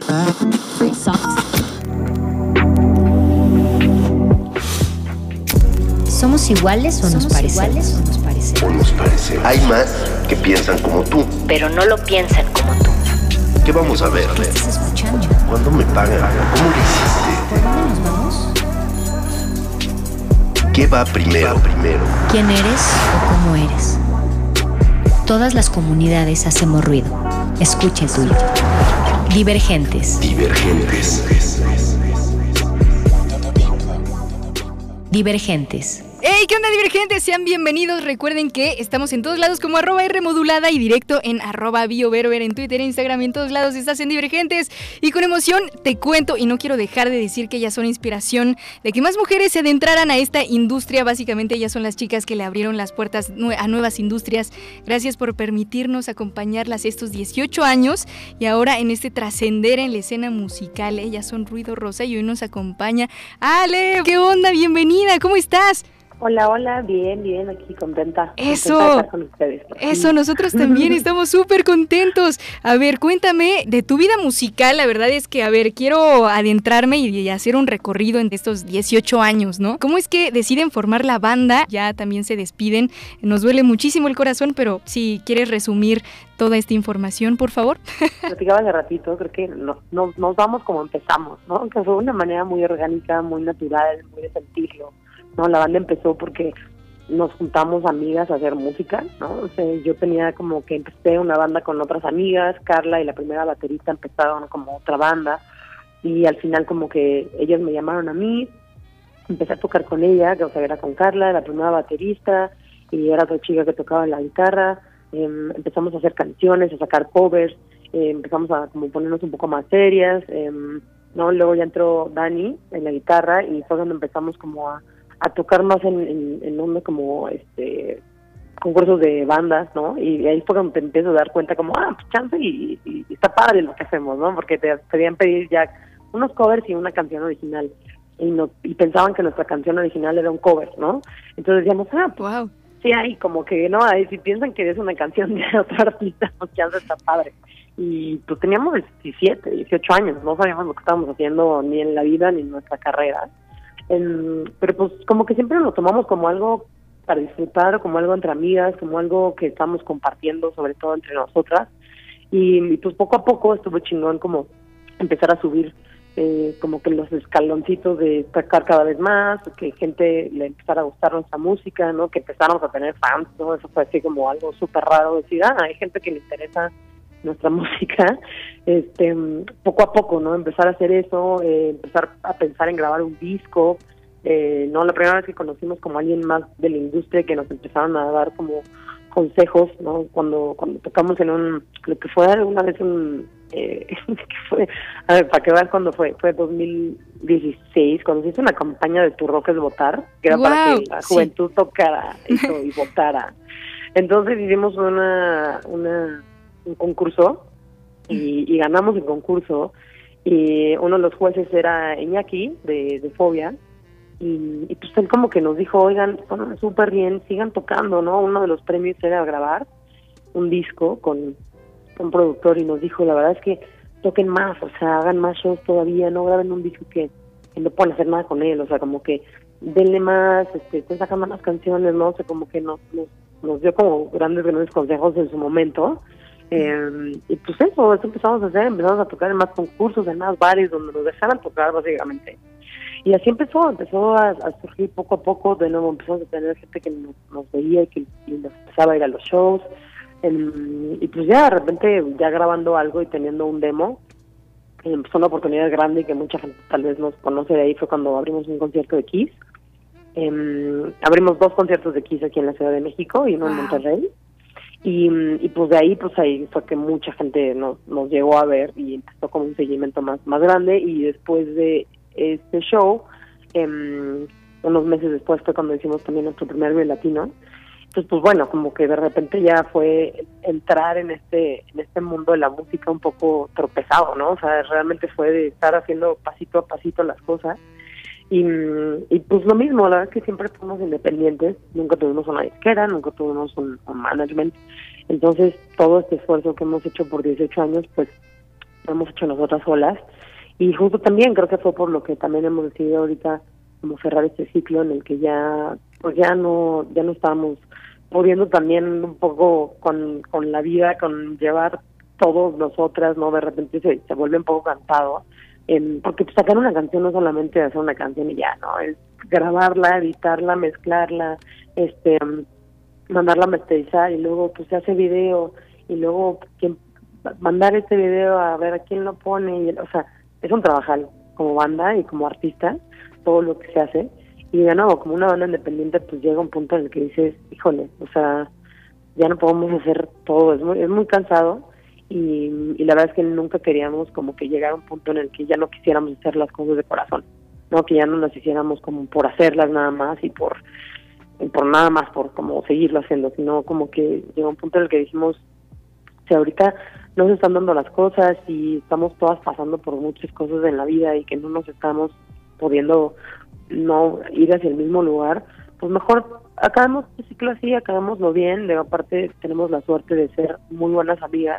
¿Somos iguales o nos parecemos? Hay más que piensan como tú. Pero no lo piensan como tú. ¿Qué vamos a ver? ¿Qué estás escuchando? ¿Cuándo me pagan? ¿Cómo lo hiciste? ¿Por dónde nos vamos? ¿Qué va primero? ¿Quién eres o cómo eres? Todas las comunidades hacemos ruido. Escucha el tuyo. Divergentes. Divergentes. ¡Hey! ¿Qué onda, Divergentes? Sean bienvenidos. Recuerden que estamos en todos lados como @Rmodulada y directo en @BioVerover en Twitter, Instagram y en todos lados estás en Divergentes. Y con emoción te cuento, y no quiero dejar de decir que ellas son inspiración de que más mujeres se adentraran a esta industria. Básicamente ellas son las chicas que le abrieron las puertas a nuevas industrias. Gracias por permitirnos acompañarlas estos 18 años y ahora en este trascender en la escena musical. Ellas son Ruido Rosa y hoy nos acompaña Ale. ¿Qué onda? Bienvenida. ¿Cómo estás? Hola, bien, aquí contenta. Eso, contenta de estar con ustedes. Eso, nosotros también estamos súper contentos. A ver, cuéntame de tu vida musical. La verdad es que, quiero adentrarme y hacer un recorrido en estos 18 años, ¿no? ¿Cómo es que deciden formar la banda? Ya también se despiden. Nos duele muchísimo el corazón, pero si quieres resumir toda esta información, por favor. Platicaba hace ratito, creo que nos vamos como empezamos, ¿no? Que fue de una manera muy orgánica, muy natural, muy de sentirlo. No, la banda empezó porque nos juntamos amigas a hacer música, ¿no? O sea, yo tenía como que empecé una banda con otras amigas, Carla y la primera baterista empezaron como otra banda y al final como que ellas me llamaron a mí, empecé a tocar con ella, que o sea, era con Carla, la primera baterista y era otra chica que tocaba la guitarra, empezamos a hacer canciones, a sacar covers, empezamos a como ponernos un poco más serias, ¿no? Luego ya entró Dani en la guitarra y fue cuando empezamos como a tocar más en onda como concursos de bandas, ¿no? Y ahí fue cuando te empiezo a dar cuenta como, pues chance y está padre lo que hacemos, ¿no? Porque te pedían pedir ya unos covers y una canción original. Y pensaban que nuestra canción original era un cover, ¿no? Entonces decíamos, wow. Sí, ahí como que, ¿no? Ahí si piensan que es una canción de otro artista, pues chance está padre. Y pues teníamos 17, 18 años, no sabíamos lo que estábamos haciendo ni en la vida ni en nuestra carrera. Pero pues como que siempre lo tomamos como algo para disfrutar, como algo entre amigas, como algo que estamos compartiendo, sobre todo entre nosotras, y pues poco a poco estuvo chingón como empezar a subir como que los escaloncitos de tocar cada vez más, que gente le empezara a gustar nuestra música, ¿no? Que empezáramos a tener fans, ¿no? Eso fue así como algo súper raro, decir, hay gente que le interesa nuestra música, poco a poco, ¿no? Empezar a hacer eso, empezar a pensar en grabar un disco, ¿no? La primera vez que conocimos como alguien más de la industria que nos empezaron a dar como consejos, ¿no? Cuando tocamos en lo que fue alguna vez que fue, a ver, para que veas cuándo fue 2016, cuando se hizo una campaña de Tu Rock es Votar, que era para que la juventud tocara y votara. Entonces hicimos un concurso y ganamos el concurso y uno de los jueces era Iñaki de Fobia y pues él como que nos dijo, oigan, son súper bien, sigan tocando, ¿no? Uno de los premios era grabar un disco con un productor y nos dijo, la verdad es que toquen más, o sea, hagan más shows todavía, no graben un disco que no pueden hacer nada con él, o sea, como que denle más, estén sacando más canciones, ¿no? O sea, como que nos dio como grandes consejos en su momento. Y pues eso empezamos a hacer, empezamos a tocar en más concursos, en más bares donde nos dejaran tocar básicamente. Y así empezó a surgir poco a poco, de nuevo empezamos a tener gente que nos veía y nos empezaba a ir a los shows. Y pues ya de repente, ya grabando algo y teniendo un demo, empezó una oportunidad grande y que mucha gente tal vez nos conoce de ahí, fue cuando abrimos un concierto de Kiss. Abrimos 2 conciertos de Kiss aquí en la Ciudad de México y uno en Monterrey. Y pues de ahí, fue que mucha gente nos llegó a ver y empezó como un seguimiento más grande. Y después de este show, unos meses después fue cuando hicimos también nuestro primer Vive Latino. Entonces, pues bueno, como que de repente ya fue entrar en este mundo de la música un poco tropezado, ¿no? O sea, realmente fue de estar haciendo pasito a pasito las cosas. Y pues lo mismo, la verdad es que siempre fuimos independientes, nunca tuvimos una disquera, nunca tuvimos un management. Entonces, todo este esfuerzo que hemos hecho por 18 años, pues lo hemos hecho nosotras solas, y justo también creo que fue por lo que también hemos decidido ahorita como cerrar este ciclo en el que ya no estábamos pudiendo también un poco con la vida, con llevar todos nosotras, ¿no? De repente se vuelve un poco cansado, porque pues, sacar una canción no solamente hacer una canción y ya, ¿no? Es grabarla, editarla, mezclarla, mandarla a masterizar, y luego pues se hace video, y luego mandar este video a ver a quién lo pone, y, o sea, es un trabajal como banda y como artista, todo lo que se hace, y de nuevo, como una banda independiente, pues llega un punto en el que dices, híjole, o sea, ya no podemos hacer todo, es muy cansado, y la verdad es que nunca queríamos como que llegar a un punto en el que ya no quisiéramos hacer las cosas de corazón, no, que ya no las hiciéramos como por hacerlas nada más y por nada más, por como seguirlo haciendo, sino como que llegó un punto en el que dijimos, si ahorita no se están dando las cosas y estamos todas pasando por muchas cosas en la vida y que no nos estamos pudiendo no ir hacia el mismo lugar, pues mejor acabemos el ciclo así, acabémoslo bien. De aparte tenemos la suerte de ser muy buenas amigas,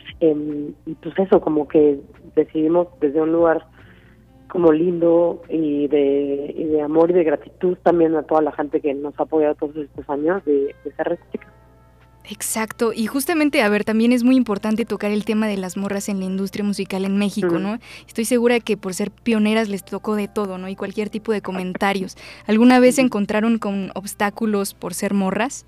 y pues eso, como que decidimos desde un lugar como lindo y de amor y de gratitud también a toda la gente que nos ha apoyado todos estos años de ser recíproca. Exacto, y justamente, a ver, también es muy importante tocar el tema de las morras en la industria musical en México, ¿no? Estoy segura que por ser pioneras les tocó de todo, ¿no? Y cualquier tipo de comentarios. ¿Alguna vez se encontraron con obstáculos por ser morras?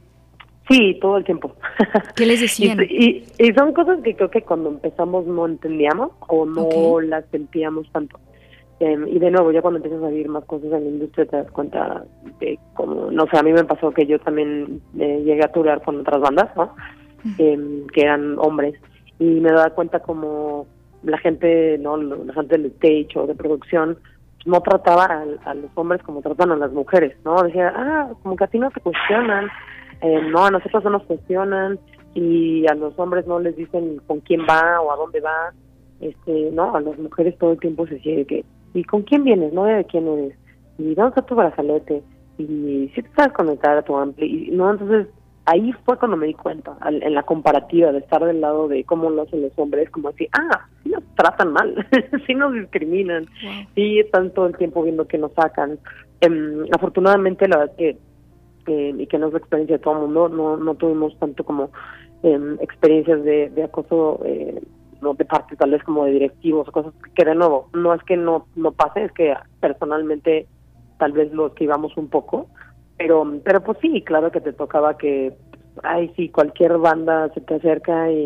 Sí, todo el tiempo. ¿Qué les decían? y son cosas que creo que cuando empezamos no entendíamos o no las sentíamos tanto. Y de nuevo, ya cuando empiezas a vivir más cosas en la industria te das cuenta de cómo, no sé, a mí me pasó que yo también llegué a turear con otras bandas, ¿no? Que eran hombres, y me daba cuenta como la gente, ¿no? La gente del stage o de producción no trataba a los hombres como tratan a las mujeres, ¿no? Decía, como que a ti no te cuestionan, no, a nosotros no nos cuestionan, y a los hombres no les dicen con quién va o a dónde va, no, a las mujeres todo el tiempo se sigue que, ¿y con quién vienes? ¿No? ¿De quién eres? ¿Y dónde está tu brazalete? Y si te sabes conectar a tu ampli, no, entonces ahí fue cuando me di cuenta, en la comparativa de estar del lado de cómo lo hacen los hombres, como así, sí nos tratan mal, sí nos discriminan, sí están todo el tiempo viendo que nos sacan. Afortunadamente, la verdad que y que no es la experiencia de todo el mundo, no tuvimos tanto como experiencias de acoso, no de parte tal vez como de directivos o cosas que de nuevo, no es que no pase, es que personalmente tal vez lo esquivamos un poco, pero pues sí, claro que te tocaba que, sí, cualquier banda se te acerca y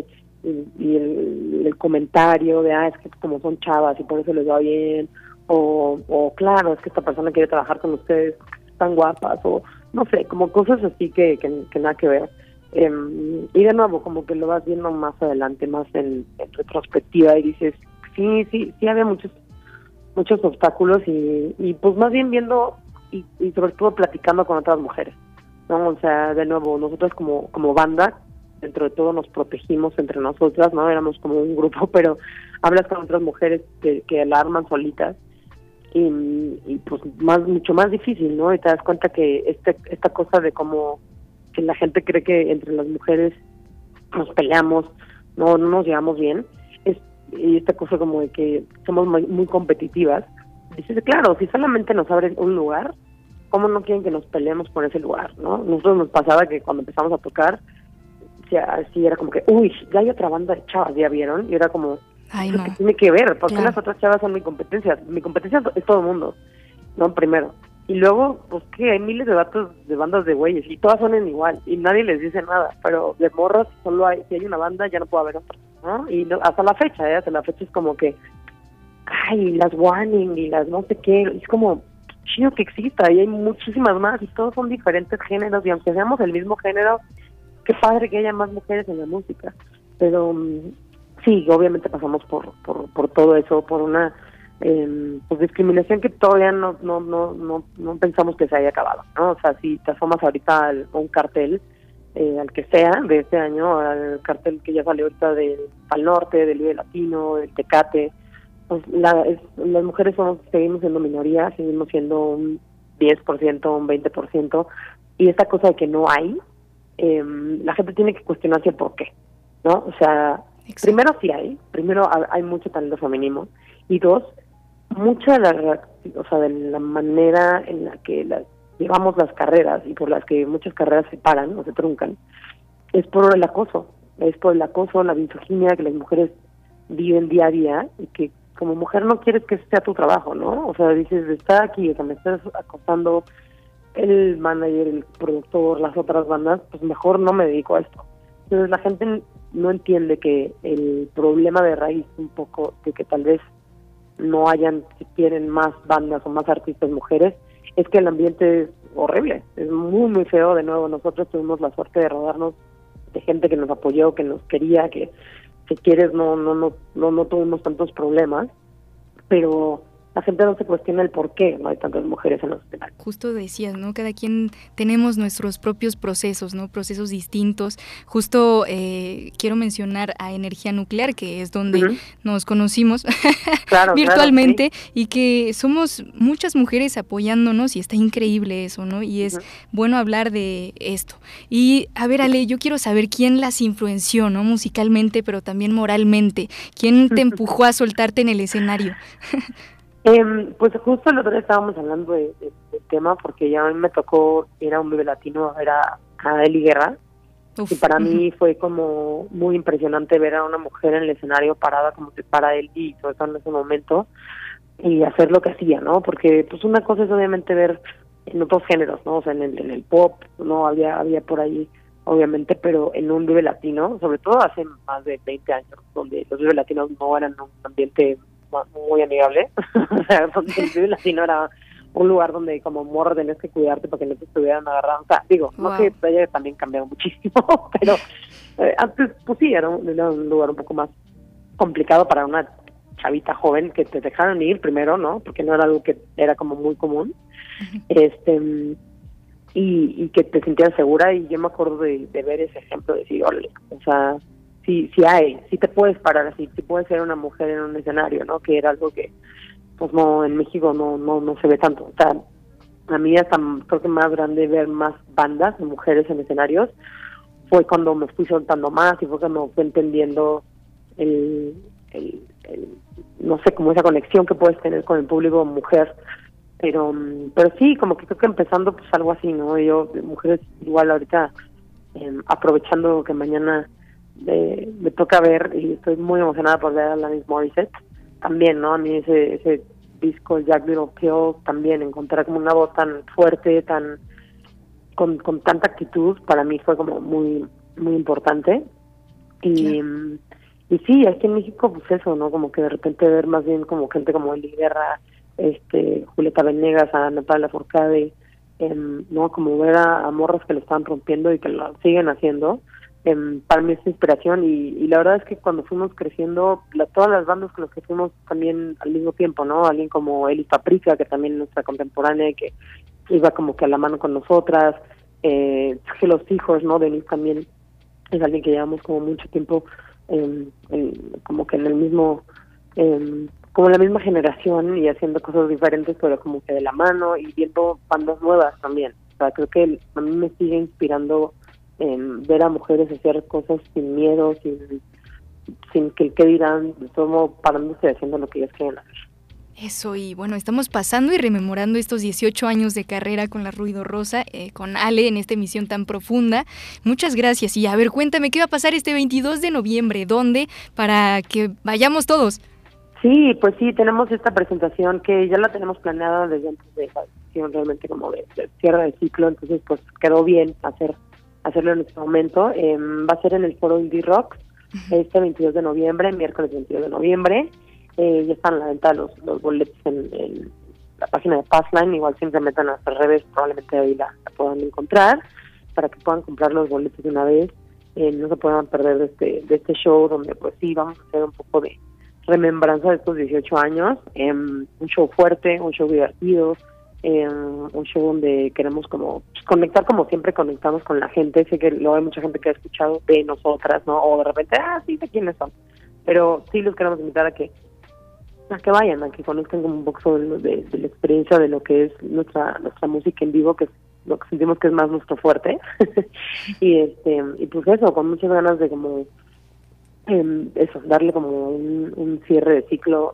el comentario de, es que como son chavas y por eso les va bien, o claro, es que esta persona quiere trabajar con ustedes, están guapas, o no sé, como cosas así que nada que ver. Y de nuevo, como que lo vas viendo más adelante, más en retrospectiva, y dices, sí había muchos obstáculos, y pues más bien viendo y sobre todo platicando con otras mujeres, ¿no? O sea, de nuevo, nosotros como banda, dentro de todo nos protegimos entre nosotras, ¿no? Éramos como un grupo, pero hablas con otras mujeres que la arman solitas, y pues mucho más difícil, ¿no? Y te das cuenta que esta cosa de como que la gente cree que entre las mujeres nos peleamos, no nos llevamos bien, y esta cosa como de que somos muy competitivas. Dices, claro, si solamente nos abren un lugar, ¿cómo no quieren que nos peleemos por ese lugar, no? Nosotros nos pasaba que cuando empezamos a tocar, sí era como que, ya hay otra banda de chavas, ¿ya vieron? Y era como, no. ¿Qué tiene que ver? Porque las otras chavas son mi competencia es todo el mundo, ¿no? Primero. Y luego, pues que hay miles de bandas de güeyes, y todas suenan igual, y nadie les dice nada, pero de morras solo si hay una banda, ya no puede haber otra, ¿no? Y hasta la fecha, hasta la fecha es como que, las Warning y las no sé qué, es como chido que exista, y hay muchísimas más, y todos son diferentes géneros, y aunque seamos el mismo género, qué padre que haya más mujeres en la música. Pero sí, obviamente pasamos por todo eso, por una pues discriminación que todavía no pensamos que se haya acabado, ¿no? O sea, si te asomas ahorita a un cartel, al que sea, de este año, al cartel que ya salió ahorita del Pal Norte, del Vive Latino, del Tecate, pues las mujeres seguimos siendo minoría, seguimos siendo un 10%, un 20%, y esta cosa de que no hay, la gente tiene que cuestionarse por qué, ¿no? O sea, Primero hay mucho talento femenino, y dos, mucha de la manera en la que llevamos las carreras y por las que muchas carreras se paran o se truncan, es por el acoso, la misoginia que las mujeres viven día a día, y que como mujer no quieres que ese sea tu trabajo, ¿no? O sea, dices, está aquí, o sea, me estás acosando el manager, el productor, las otras bandas, pues mejor no me dedico a esto. Entonces la gente no entiende que el problema de raíz un poco de que tal vez no hayan, si quieren, más bandas o más artistas mujeres, es que el ambiente es horrible, es muy, muy feo. De nuevo, nosotros tuvimos la suerte de rodarnos de gente que nos apoyó, que nos quería, que si quieres no tuvimos tantos problemas, pero la gente no se cuestiona el por qué no hay tantas mujeres en los escenarios. Justo decías, ¿no? Cada quien tenemos nuestros propios procesos, ¿no? Procesos distintos. Justo quiero mencionar a Energía Nuclear, que es donde nos conocimos virtualmente, claro, sí. Y que somos muchas mujeres apoyándonos, y está increíble eso, ¿no? Y es bueno hablar de esto. Y a ver, Ale, yo quiero saber quién las influenció, ¿no? Musicalmente, pero también moralmente. ¿Quién te empujó a soltarte en el escenario? Pues justo el otro día estábamos hablando del tema, porque ya a mí me tocó ir a un Vive Latino a ver a Eli Guerra. Uf, y para mí fue como muy impresionante ver a una mujer en el escenario parada como se para él, y sobre todo en ese momento, y hacer lo que hacía, ¿no? Porque pues una cosa es obviamente ver en otros géneros, ¿no? O sea, en el pop, no había por ahí, obviamente, pero en un Vive Latino, sobre todo hace más de 20 años, donde los Vive Latinos no eran un ambiente muy amigable. O sea, porque el Vive Latino era un lugar donde como morro tenías que cuidarte para que no te estuvieran agarrando. O sea, digo, no que haya también cambiado muchísimo, pero antes pues sí, era un lugar un poco más complicado para una chavita joven, que te dejaron ir primero, ¿no? Porque no era algo que era como muy común. Y que te sentías segura, y yo me acuerdo de ver ese ejemplo, de decir, órale, o sea, sí te puedes parar así, sí puedes ser una mujer en un escenario, ¿no? Que era algo que, pues no, en México no se ve tanto. O sea, a mí hasta creo que más grande ver más bandas de mujeres en escenarios fue cuando me fui soltando más, y fue cuando fui entendiendo el no sé, como esa conexión que puedes tener con el público mujer. Pero sí, como que creo que empezando pues algo así, ¿no? Yo, mujeres, igual ahorita, aprovechando que mañana me toca ver, y estoy muy emocionada por ver a Alanis Morissette también, ¿no? A mí ese disco Jagged Little Pill, también encontrar como una voz tan fuerte, tan con tanta actitud, para mí fue como muy muy importante. Y sí, aquí en México pues eso, ¿no? Como que de repente ver más bien como gente como Eli Guerra, Julieta Venegas, a Natalia Lafourcade, ¿no? Como ver a morras que lo están rompiendo y que lo siguen haciendo. Para mí es inspiración, y la verdad es que cuando fuimos creciendo, todas las bandas con las que fuimos también al mismo tiempo, ¿no? Alguien como Elis Paprika, que también es nuestra contemporánea, que iba como que a la mano con nosotras, Hello Seahorse, ¿no? Denise también es alguien que llevamos como mucho tiempo como que en el mismo, como la misma generación, y haciendo cosas diferentes, pero como que de la mano, y viendo bandas nuevas también. O sea, creo que a mí me sigue inspirando ver a mujeres hacer cosas sin miedo, sin que el qué dirán, de todo modo parándose y haciendo lo que ellas quieren hacer. Eso, y bueno, estamos pasando y rememorando estos 18 años de carrera con la Ruidosa, con Ale, en esta emisión tan profunda. Muchas gracias. Y a ver, cuéntame, ¿qué va a pasar este 22 de noviembre? ¿Dónde? Para que vayamos todos. Sí, pues sí, tenemos esta presentación que ya la tenemos planeada desde antes de la sesión, realmente como de cierre de ciclo, entonces pues quedó bien hacerlo en este momento. Va a ser en el Foro Indie Rock este 22 de noviembre, miércoles 22 de noviembre. Ya están a la venta los boletos en la página de Passline, igual siempre metan a nuestras redes, probablemente ahí la puedan encontrar, para que puedan comprar los boletos de una vez. No se puedan perder de este show, donde pues sí, vamos a hacer un poco de remembranza de estos 18 años, un show fuerte, un show divertido, un show donde queremos como conectar, como siempre conectamos con la gente. Sé que luego hay mucha gente que ha escuchado de nosotras, ¿no? O de repente, sí, ¿de quiénes son? Pero sí los queremos invitar a que vayan, a que conozcan como un poco de la experiencia de lo que es nuestra música en vivo, que es lo que sentimos que es más nuestro fuerte. y pues eso, con muchas ganas de como eso, darle como un cierre de ciclo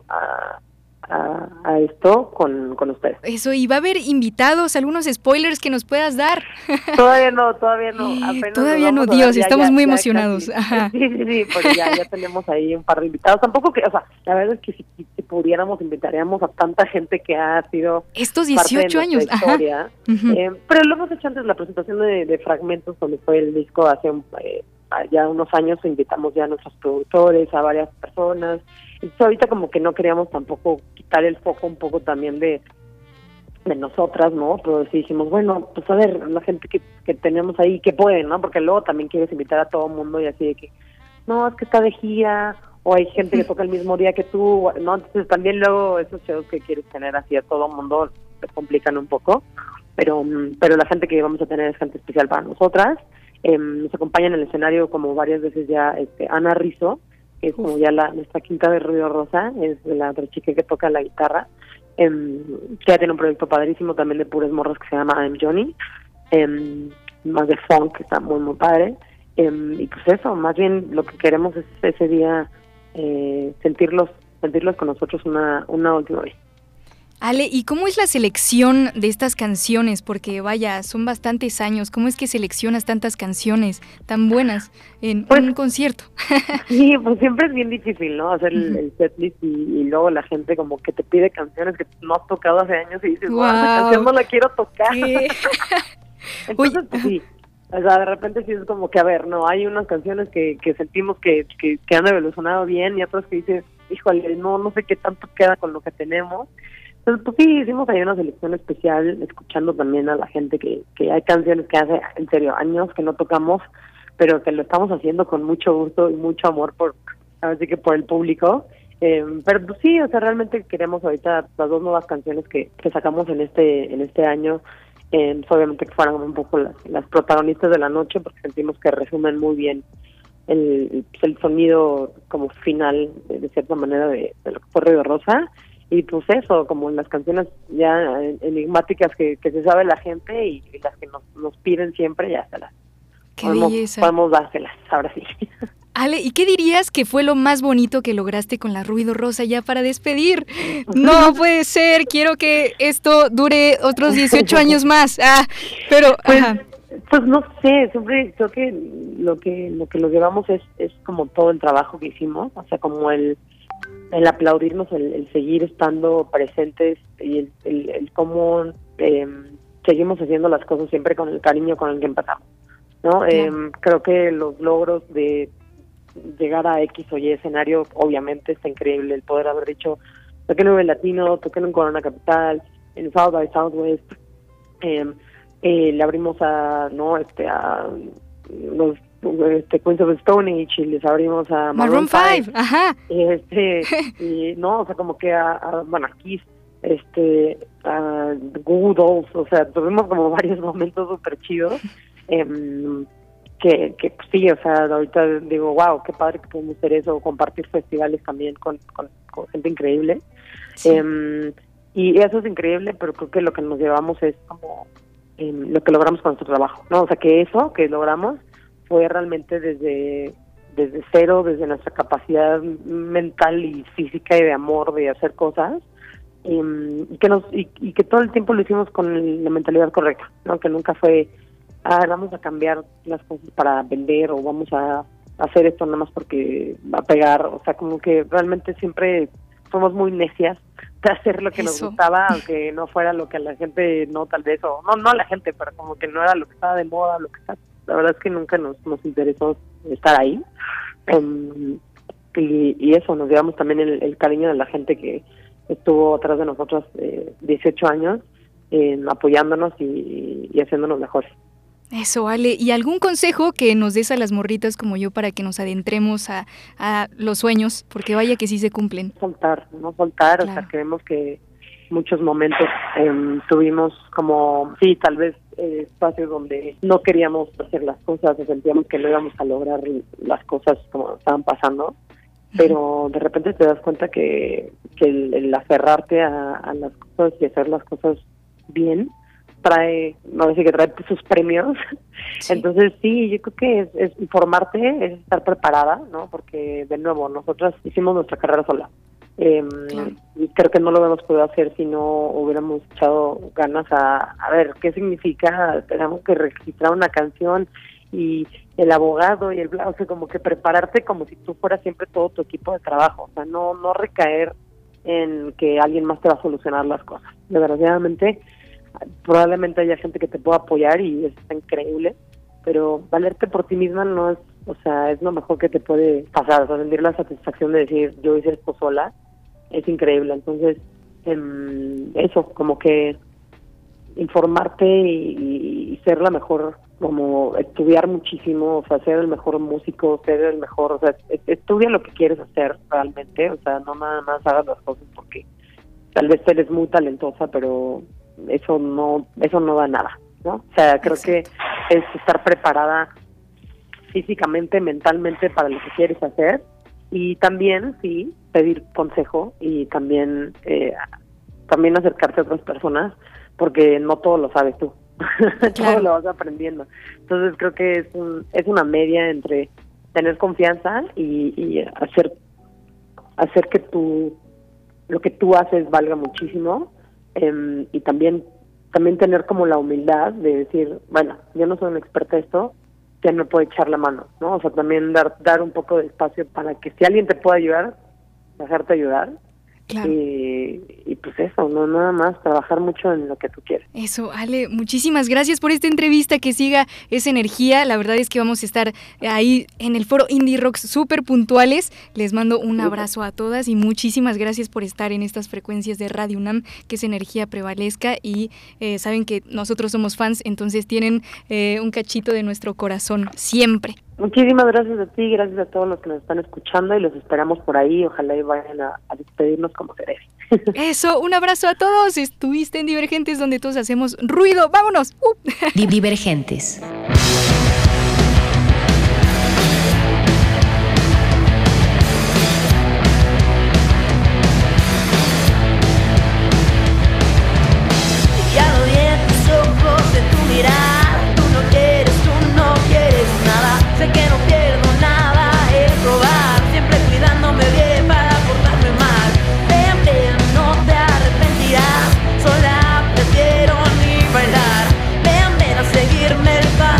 a esto con ustedes. Eso, y va a haber invitados, algunos spoilers que nos puedas dar. Todavía no. Todavía no, Dios, estamos muy emocionados. Ajá. Sí, pues ya tenemos ahí un par de invitados. Tampoco que, o sea, la verdad es que si pudiéramos, invitaríamos a tanta gente que ha sido estos 18 años, historia. Pero lo hemos hecho antes, la presentación de Fragmentos, donde fue el disco hace ya unos años, invitamos ya a nuestros productores, a varias personas. Entonces ahorita como que no queríamos tampoco quitar el foco un poco también de nosotras, ¿no? Pero sí dijimos, bueno, pues a ver, la gente que tenemos ahí, que pueden, ¿no? Porque luego también quieres invitar a todo el mundo y así de que, no, es que está de gira, o hay gente que toca el mismo día que tú, ¿no? Entonces también luego esos shows que quieres tener así a todo el mundo se complican un poco, pero la gente que vamos a tener es gente especial para nosotras. Nos acompaña en el escenario como varias veces ya Ana Rizzo, que es como ya nuestra quinta de Ruido Rosa, es la otra chica que toca la guitarra, que ya tiene un proyecto padrísimo también de puras morras que se llama I'm Johnny, más de funk, que está muy muy padre, y pues eso, más bien lo que queremos es ese día sentirlos con nosotros una última vez. Ale, ¿y cómo es la selección de estas canciones? Porque vaya, son bastantes años. ¿Cómo es que seleccionas tantas canciones tan buenas en un concierto? Sí, pues siempre es bien difícil, ¿no? Hacer el setlist y luego la gente como que te pide canciones que no has tocado hace años y dices, wow, esa canción no la quiero tocar. Entonces, pues sí. O sea, de repente sí es como que, a ver, no, hay unas canciones que sentimos que han evolucionado bien y otras que dices, híjole, no sé qué tanto queda con lo que tenemos. Entonces, pues sí, hicimos ahí una selección especial, escuchando también a la gente que hay canciones que hace, en serio, años que no tocamos, pero que lo estamos haciendo con mucho gusto y mucho amor así que por el público. Pero pues sí, o sea, realmente queremos ahorita las dos nuevas canciones que sacamos en este año, obviamente que fueran un poco las protagonistas de la noche, porque sentimos que resumen muy bien el sonido como final, de cierta manera, de lo que fue Ruido Rosa. Y pues eso, como las canciones ya enigmáticas que se sabe la gente y las que nos piden siempre, ya se las podemos dárselas, ahora sí. Ale, ¿y qué dirías que fue lo más bonito que lograste con la Ruido Rosa ya para despedir? No puede ser, quiero que esto dure otros 18 años más. Pero pues no sé, siempre creo que lo que nos llevamos es como todo el trabajo que hicimos, o sea, como el aplaudirnos, el seguir estando presentes y el cómo seguimos haciendo las cosas siempre con el cariño con el que empezamos, ¿no? Creo que los logros de llegar a X o Y escenario, obviamente está increíble el poder haber dicho, toqué en el Latino, toqué en Corona Capital, en South by Southwest, le abrimos a los Queens of Stone Age y les abrimos a Maroon 5, ajá. Y no, o sea, como que bueno, aquí a Google Dolls, o sea, tuvimos como varios momentos súper chidos, que pues sí, o sea, ahorita digo, wow, qué padre que podemos hacer eso, compartir festivales también con gente increíble, sí. Y eso es increíble, pero creo que lo que nos llevamos es como lo que logramos con nuestro trabajo, ¿no? O sea, que eso que logramos fue realmente desde cero, desde nuestra capacidad mental y física y de amor de hacer cosas, y que todo el tiempo lo hicimos con la mentalidad correcta, ¿no? Que nunca fue, vamos a cambiar las cosas para vender o vamos a hacer esto nada más porque va a pegar, o sea, como que realmente siempre fuimos muy necias de hacer lo que nos gustaba, aunque no fuera lo que a la gente, no tal vez, o no a la gente, pero como que no era lo que estaba de moda, lo que está. La verdad es que nunca nos interesó estar ahí, y eso, nos llevamos también el cariño de la gente que estuvo atrás de nosotros 18 años, apoyándonos y haciéndonos mejores. Eso, Ale. ¿Y algún consejo que nos des a las morritas como yo para que nos adentremos a los sueños? Porque vaya que sí se cumplen. No soltar, claro. O sea, creemos que muchos momentos tuvimos como, sí, tal vez espacios donde no queríamos hacer las cosas, sentíamos que no íbamos a lograr las cosas como estaban pasando, pero de repente te das cuenta que el aferrarte a las cosas y hacer las cosas bien trae, no sé, que trae sus premios. Sí. Entonces sí, yo creo que es informarte, es estar preparada, ¿no? Porque de nuevo, nosotras hicimos nuestra carrera sola. Claro. Y creo que no lo hubiéramos podido hacer si no hubiéramos echado ganas a ver qué significa. Tenemos que registrar una canción y el abogado y o sea, como que prepararte como si tú fueras siempre todo tu equipo de trabajo, o sea, no recaer en que alguien más te va a solucionar las cosas. Desgraciadamente, probablemente haya gente que te pueda apoyar y eso está increíble, pero valerte por ti misma no es, o sea, es lo mejor que te puede pasar, o sea, sentir la satisfacción de decir, yo hice esto sola, es increíble. Entonces, eso, como que informarte y ser la mejor, como estudiar muchísimo, o sea, ser el mejor músico, ser el mejor, o sea, estudia lo que quieres hacer realmente, o sea, no nada más hagas las cosas porque tal vez eres muy talentosa, pero eso no da nada, ¿no? O sea, creo que es estar preparada físicamente, mentalmente para lo que quieres hacer y también, sí, pedir consejo y también acercarte a otras personas porque no todo lo sabes tú. Claro. Todo lo vas aprendiendo. Entonces creo que es una media entre tener confianza y hacer que lo que tú haces valga muchísimo, y también tener como la humildad de decir, bueno, yo no soy una experta en esto, ¿quién me puede echar la mano? ¿No? O sea, también dar un poco de espacio para que si alguien te puede ayudar, dejarte ayudar. Claro. Y pues eso, no nada más, trabajar mucho en lo que tú quieres. Eso, Ale, muchísimas gracias por esta entrevista, que siga esa energía. La verdad es que vamos a estar ahí en el foro Indie Rocks súper puntuales. Les mando un abrazo a todas y muchísimas gracias por estar en estas frecuencias de Radio UNAM, que esa energía prevalezca y saben que nosotros somos fans, entonces tienen un cachito de nuestro corazón siempre. Muchísimas gracias a ti, gracias a todos los que nos están escuchando y los esperamos por ahí, ojalá y vayan a despedirnos como se debe. Eso, un abrazo a todos, estuviste en Divergentes donde todos hacemos ruido, ¡vámonos! Divergentes. Ya lo vi en tus ojos, en tu mirar, tú no quieres nada, sé que no pierdo nada, es robar, siempre cuidándome bien para portarme mal. Ven, no te arrepentirás, sola prefiero ni bailar. Ven a seguirme el paso.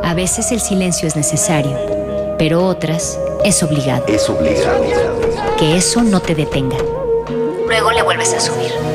A veces el silencio es necesario, pero otras es obligado. Es obligado. Que eso no te detenga. Luego le vuelves a subir.